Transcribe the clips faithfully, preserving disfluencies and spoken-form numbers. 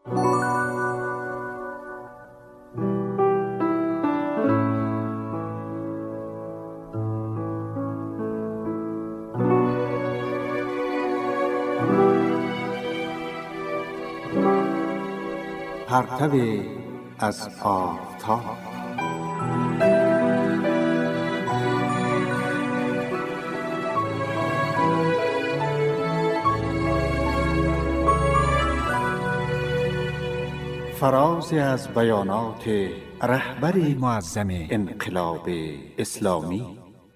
پرتو از آفتاب. فرازی از بیانات رهبر معظم انقلاب اسلامی.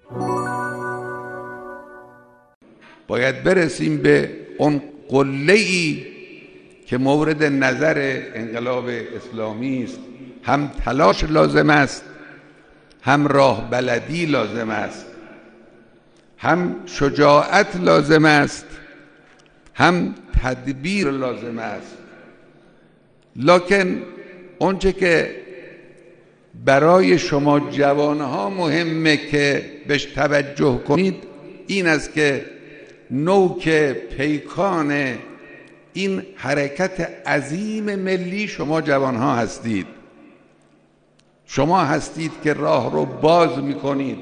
باید برسیم به اون قله‌ای که مورد نظر انقلاب اسلامی است. هم تلاش لازم است، هم راه بلدی لازم است، هم شجاعت لازم است، هم تدبیر لازم است. لکن اونچه که برای شما جوانها مهمه که بهش توجه کنید این است که نوک پیکان این حرکت عظیم ملی شما جوانها هستید. شما هستید که راه رو باز میکنید.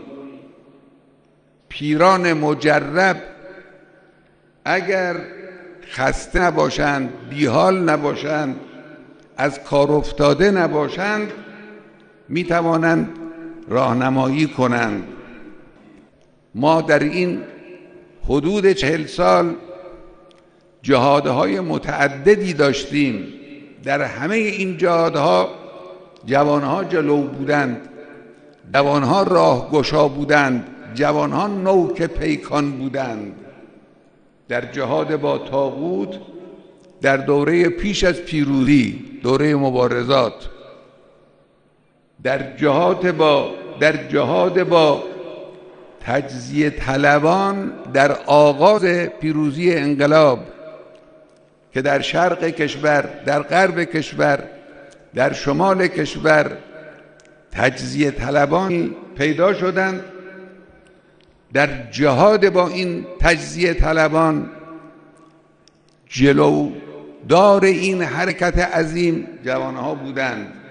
پیران مجرب اگر خسته نباشند، بیحال نباشند، از کار افتاده نباشند، میتوانند راهنمایی کنند. ما در این حدود چهل سال جهادهای متعددی داشتیم. در همه این جهادها جوانها جلو بودند، جوانها راهگشا بودند، جوانها نوک پیکان بودند. در جهاد با طاغوت در دوره پیش از پیروزی، دوره مبارزات، در جهاد با در جهاد با تجزیه طلبان در آغاز پیروزی انقلاب که در شرق کشور، در غرب کشور، در شمال کشور تجزیه طلبانی پیدا شدند. در جهاد با این تجزیه طلبان جلو دار این حرکت عظیم جوانها بودند.